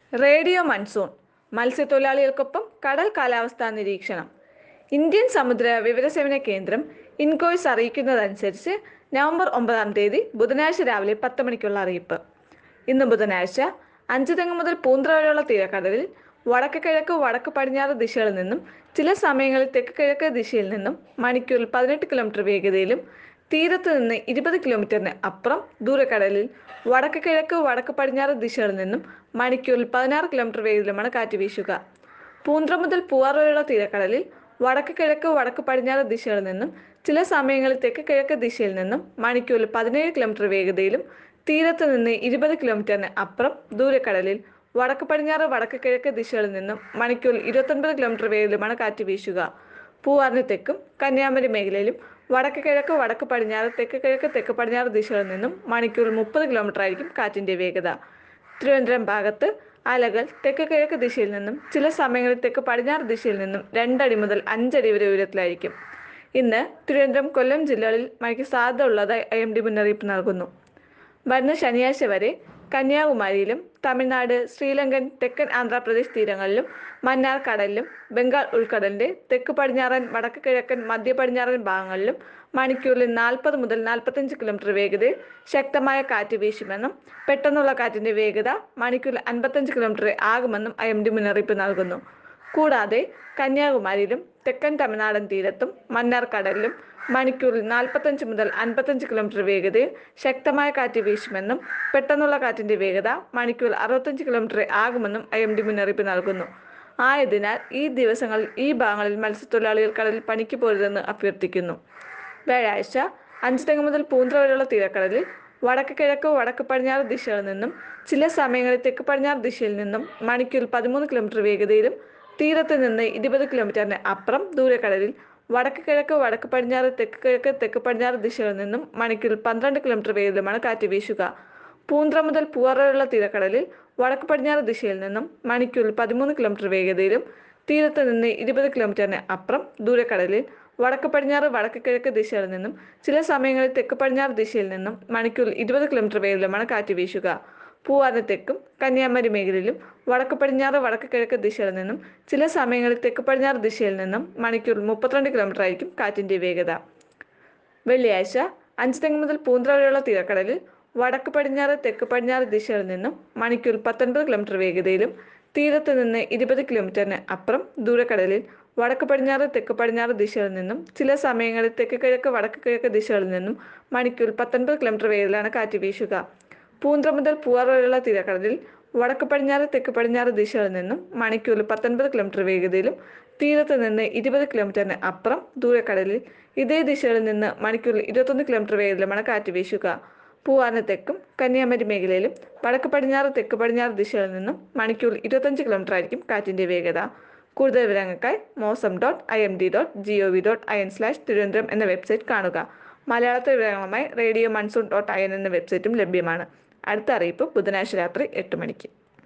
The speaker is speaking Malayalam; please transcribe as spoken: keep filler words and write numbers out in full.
റേഡിയോ മൺസൂൺ മത്സ്യത്തൊഴിലാളികൾക്കൊപ്പം കടൽ കാലാവസ്ഥാ നിരീക്ഷണം. ഇന്ത്യൻ സമുദ്ര വിവരസേവന കേന്ദ്രം ഇൻകോയ്സ് അറിയിക്കുന്നതനുസരിച്ച് നവംബർ ഒമ്പതാം തീയതി ബുധനാഴ്ച രാവിലെ പത്ത് മണിക്കുള്ള അറിയിപ്പ്. ഇന്ന് ബുധനാഴ്ച അഞ്ചുതെങ്ങ് മുതൽ പൂന്തുറ വരെയുള്ള തീരക്കടലിൽ വടക്ക് കിഴക്ക് വടക്ക് പടിഞ്ഞാറ് ദിശകളിൽ നിന്നും ചില സമയങ്ങളിൽ തെക്ക് കിഴക്ക് ദിശയിൽ നിന്നും മണിക്കൂറിൽ പതിനെട്ട് കിലോമീറ്റർ വേഗതയിലും തീരത്ത് നിന്ന് ഇരുപത് കിലോമീറ്ററിന് അപ്പുറം ദൂരക്കടലിൽ വടക്ക് കിഴക്ക് വടക്ക് പടിഞ്ഞാറ് ദിശകളിൽ നിന്നും മണിക്കൂറിൽ പതിനാറ് കിലോമീറ്റർ വേഗത്തിലുമാണ് കാറ്റ് വീശുക. പൂന്തുറ മുതൽ പൂവാർ വരെയുള്ള തീരക്കടലിൽ വടക്ക് കിഴക്ക് വടക്ക് പടിഞ്ഞാറ് ദിശകളിൽ നിന്നും ചില സമയങ്ങളിൽ തെക്ക് കിഴക്ക് ദിശയിൽ നിന്നും മണിക്കൂറിൽ പതിനേഴ് കിലോമീറ്റർ വേഗതയിലും തീരത്ത് നിന്ന് ഇരുപത് കിലോമീറ്ററിന് അപ്പുറം ദൂരക്കടലിൽ വടക്ക് പടിഞ്ഞാറ് വടക്ക് കിഴക്ക് ദിശകളിൽ നിന്നും മണിക്കൂറിൽ ഇരുപത്തൊൻപത് കിലോമീറ്റർ വേഗത്തിലുമാണ് കാറ്റ് വീശുക. പൂവാറിന് തെക്കും കന്യാകുമാരി മേഖലയിലും വടക്ക് കിഴക്ക് വടക്ക് പടിഞ്ഞാറ് തെക്ക് കിഴക്ക് തെക്ക് പടിഞ്ഞാറ് ദിശകളിൽ നിന്നും മണിക്കൂറിൽ മുപ്പത് കിലോമീറ്റർ ആയിരിക്കും കാറ്റിന്റെ വേഗത. തിരുവനന്തപുരം ഭാഗത്ത് അലകൾ തെക്ക് കിഴക്ക് ദിശയിൽ നിന്നും ചില സമയങ്ങളിൽ തെക്ക് പടിഞ്ഞാറ് ദിശയിൽ നിന്നും രണ്ടടി മുതൽ അഞ്ചടി വരെ ഉയരത്തിലായിരിക്കും. ഇന്ന് തിരുവനന്തപുരം കൊല്ലം ജില്ലകളിൽ മഴയ്ക്ക് സാധ്യത ഉള്ളതായി ഐ എം ഡി മുന്നറിയിപ്പ് നൽകുന്നു. വരുന്ന ശനിയാഴ്ച വരെ കന്യാകുമാരിയിലും തമിഴ്നാട്, ശ്രീലങ്കൻ, തെക്കൻ ആന്ധ്രാപ്രദേശ് തീരങ്ങളിലും മന്നാർ കടലിലും ബംഗാൾ ഉൾക്കടലിന്റെ തെക്ക് പടിഞ്ഞാറൻ വടക്ക് കിഴക്കൻ മധ്യ പടിഞ്ഞാറൻ ഭാഗങ്ങളിലും മണിക്കൂറിൽ നാൽപ്പത് മുതൽ നാൽപ്പത്തഞ്ച് കിലോമീറ്റർ വേഗതയിൽ ശക്തമായ കാറ്റ് വീശുമെന്നും പെട്ടെന്നുള്ള കാറ്റിന്റെ വേഗത മണിക്കൂറിൽ അൻപത്തഞ്ച് കിലോമീറ്റർ ആകുമെന്നും ഐ എം ഡി മുന്നറിയിപ്പ് നൽകുന്നു. കൂടാതെ കന്യാകുമാരിയിലും തെക്കൻ തമിഴ്നാടൻ തീരത്തും മന്നാർ കടലിലും മണിക്കൂറിൽ നാൽപ്പത്തഞ്ച് മുതൽ അൻപത്തഞ്ച് കിലോമീറ്റർ വേഗതയിൽ ശക്തമായ കാറ്റ് വീശുമെന്നും പെട്ടെന്നുള്ള കാറ്റിന്റെ വേഗത മണിക്കൂറിൽ അറുപത്തഞ്ച് കിലോമീറ്റർ ആകുമെന്നും ഐ എം ഡി മുന്നറിയിപ്പ് നൽകുന്നു. ആയതിനാൽ ഈ ദിവസങ്ങളിൽ ഈ ഭാഗങ്ങളിൽ മത്സ്യത്തൊഴിലാളികൾ കടലിൽ പണിക്ക് പോരുതെന്ന് അഭ്യർത്ഥിക്കുന്നു. വ്യാഴാഴ്ച അഞ്ചുതെങ്ങ് മുതൽ പൂന്തുറ വരെയുള്ള തീരക്കടലിൽ വടക്ക് കിഴക്ക് വടക്ക് പടിഞ്ഞാറ് ദിശകളിൽ നിന്നും ചില സമയങ്ങളിൽ തെക്ക് പടിഞ്ഞാറ് ദിശയിൽ നിന്നും മണിക്കൂറിൽ പതിമൂന്ന് കിലോമീറ്റർ വേഗതയിലും തീരത്ത് നിന്ന് ഇരുപത് കിലോമീറ്ററിന് അപ്പുറം ദൂരക്കടലിൽ വടക്ക് കിഴക്ക് വടക്ക് പടിഞ്ഞാറ് തെക്ക് കിഴക്ക് തെക്ക് പടിഞ്ഞാറ് ദിശകളിൽ നിന്നും മണിക്കൂറിൽ പന്ത്രണ്ട് കിലോമീറ്റർ വേഗത്തിലുമാണ് കാറ്റ് വീശുക. പൂന്തുറ മുതൽ പൂവാർ വരെയുള്ള തീരക്കടലിൽ വടക്ക് പടിഞ്ഞാറ് ദിശയിൽ നിന്നും മണിക്കൂറിൽ പതിമൂന്ന് കിലോമീറ്റർ വേഗതയിലും തീരത്ത് നിന്ന് ഇരുപത് കിലോമീറ്ററിന് അപ്പുറം ദൂരക്കടലിൽ വടക്ക് പടിഞ്ഞാറ് വടക്ക് കിഴക്ക് ദിശകളിൽ നിന്നും ചില സമയങ്ങളിൽ തെക്ക് പടിഞ്ഞാറ് ദിശയിൽ നിന്നും മണിക്കൂറിൽ ഇരുപത് കിലോമീറ്റർ വേഗത്തിലുമാണ് കാറ്റ് വീശുക. പൂവാറിന് തെക്കും കന്യാകുമാരി മേഖലയിലും വടക്ക് പടിഞ്ഞാറ് വടക്ക് കിഴക്ക് ദിശയിൽ നിന്നും ചില സമയങ്ങളിൽ തെക്ക് പടിഞ്ഞാറ് ദിശയിൽ നിന്നും മണിക്കൂറിൽ മുപ്പത്തിരണ്ട് കിലോമീറ്റർ ആയിരിക്കും കാറ്റിന്റെ വേഗത. വെള്ളിയാഴ്ച അഞ്ചുതെങ്ങ് മുതൽ പൂന്തുറ വരെയുള്ള തീരക്കടലിൽ വടക്ക് പടിഞ്ഞാറ് തെക്ക് പടിഞ്ഞാറ് ദിശകളിൽ നിന്നും മണിക്കൂറിൽ പത്തൊൻപത് കിലോമീറ്റർ വേഗതയിലും തീരത്ത് നിന്ന് ഇരുപത് കിലോമീറ്ററിന് അപ്പുറം ദൂരക്കടലിൽ വടക്ക് പടിഞ്ഞാറ് തെക്ക് പടിഞ്ഞാറ് ദിശകളിൽ നിന്നും ചില സമയങ്ങളിൽ തെക്ക് കിഴക്ക് വടക്ക് കിഴക്ക് ദിശകളിൽ നിന്നും മണിക്കൂറിൽ പത്തൊൻപത് കിലോമീറ്റർ വേഗത്തിലാണ് കാറ്റ് വീശുക. പൂന്തുറ മുതൽ പൂവാർ വരെയുള്ള തീരക്കടലിൽ വടക്ക് പടിഞ്ഞാറ് തെക്ക് പടിഞ്ഞാറ് ദിശകളിൽ നിന്നും മണിക്കൂറിൽ പത്തൊൻപത് കിലോമീറ്റർ വേഗതയിലും തീരത്ത് നിന്ന് ഇരുപത് കിലോമീറ്ററിന് അപ്പുറം ദൂരക്കടലിൽ ഇതേ ദിശകളിൽ നിന്ന് മണിക്കൂറിൽ ഇരുപത്തൊന്ന് കിലോമീറ്റർ വേഗത്തിലുമാണ് കാറ്റ് വീശുക. പൂവാറിന് തെക്കും കന്യാകുമാരി മേഖലയിലും വടക്ക് പടിഞ്ഞാറ് തെക്ക് പടിഞ്ഞാറ് ദിശകളിൽ നിന്നും മണിക്കൂറിൽ ഇരുപത്തഞ്ച് കിലോമീറ്റർ ആയിരിക്കും കാറ്റിന്റെ വേഗത. കൂടുതൽ വിവരങ്ങൾക്കായി mausam dot I M D dot G O V dot I N slash Thiruvananthapuram എന്ന വെബ്സൈറ്റ് കാണുക. മലയാളത്തിൽ വിവരങ്ങളുമായി radio monsoon dot I N എന്ന വെബ്സൈറ്റും ലഭ്യമാണ്. അടുത്ത അറിയിപ്പ് ബുധനാഴ്ച രാത്രി എട്ട് മണിക്ക്.